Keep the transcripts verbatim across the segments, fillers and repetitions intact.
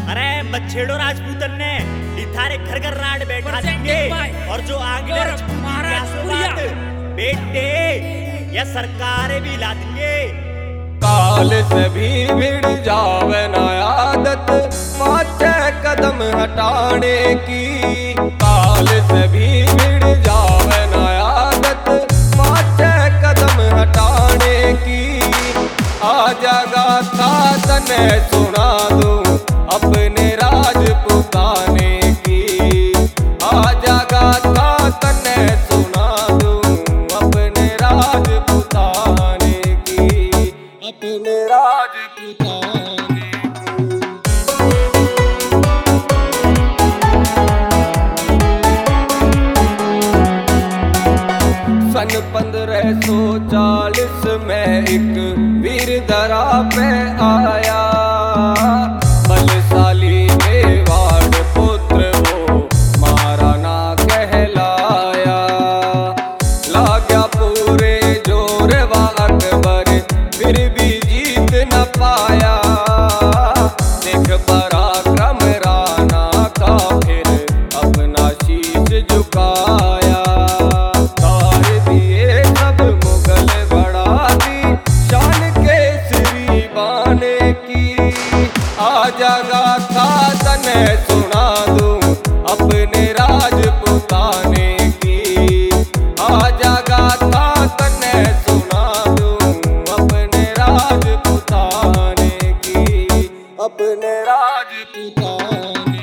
अरे बछेड़ो राजपूतन ने इथारे घर घर राड बैठा देंगे और जो आगे बेटे या सरकारें भी ला देंगे। काल से भी भिड़ जावे ना आदत पाँच कदम हटाने की। काल से भी भिड़ जावे ना आदत पाँच कदम हटाने की। आजा गाथा तने सुना दूं अपने राजपुताने की। आजा गाथा तने सुना दूं अपने राजपुताने की। अपने राजपुताने सन पंद्रह सौ चालीस में एक वीर दरा पे आया। बलशाली मेवाड़ पुत्र वो महाराणा कहलाया। लाग्या पूरे जोर व अकबर फिर भी जीत न पाया। देख पराक्रम राणा का फिर अपना शीश झुकाया। तार दिए सब मुगल बढ़ा दी शान केसरी बाने की। आजा गाथा तने सुना दूं अपने राजपुताने की। आजा गाथा तने सुना दूं अपने राजपुताने की। अपने राजपुताने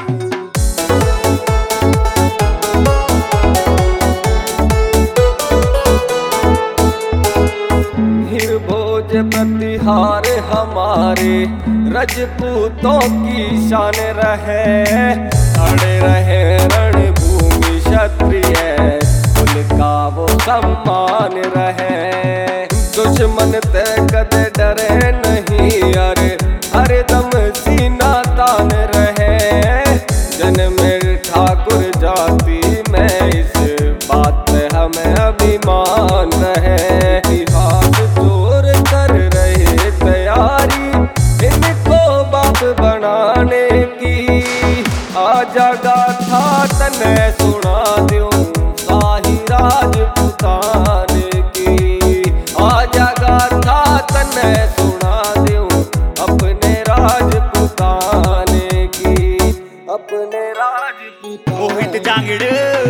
हिर भोज प्रतिहार हमारे रजपूतों की शान रहे। अड़े रहे रणभूमि क्षत्रिय कुल का वो सम्मान रहे। दुश्मन ते कदे डरे नहीं अरे हरदम सीना तान रहे। जन्म ठाकुर जाति में इस बात पे हमें अभिमान रहे। इतिहास चोर कर रहे तैयारी इनको बाप बनाने की। आजा गाथा तने सुना दूं शाही राजपुताने की। आजा गाथा तने सुना दूं अपने राजपुताने की। अपने राजपुताने मोहित जांगिड़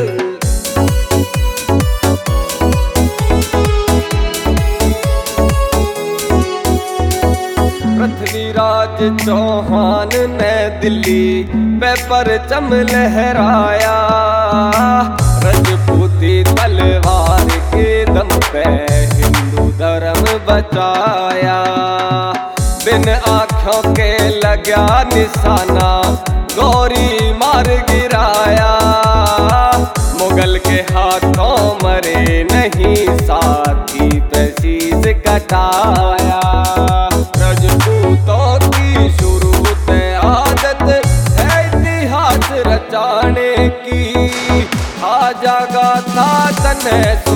पृथ्वीराज चौहान ने दिल्ली पे परचम लहराया। रजपूती तलवार के दम पे हिंदू धर्म बचाया। बिन आँखों के लगा निशाना गौरी मार गिराया। मुगल के हाथों मरे नहीं साथी पे शीश कटाया। रजपूतों की शुरू से आदत है इतिहास रचाने की। आजा गाथा तने